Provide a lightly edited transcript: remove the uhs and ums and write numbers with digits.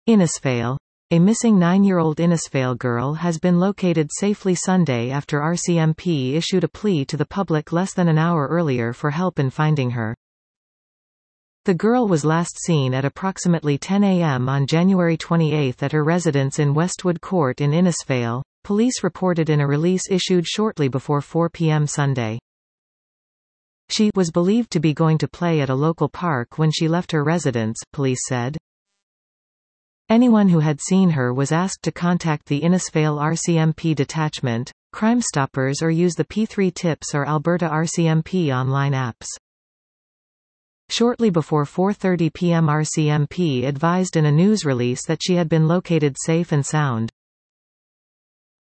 Innisfail. A missing 9-year-old Innisfail girl has been located safely Sunday after RCMP issued a plea to the public less than an hour earlier for help in finding her. The girl was last seen at approximately 10 a.m. on January 28 at her residence in Westwood Court in Innisfail, police reported in a release issued shortly before 4 p.m. Sunday. She was believed to be going to play at a local park when she left her residence, police said. Anyone who had seen her was asked to contact the Innisfail RCMP detachment, Crime Stoppers, or use the P3 Tips or Alberta RCMP online apps. Shortly before 4:30 p.m. RCMP advised in a news release that she had been located safe and sound.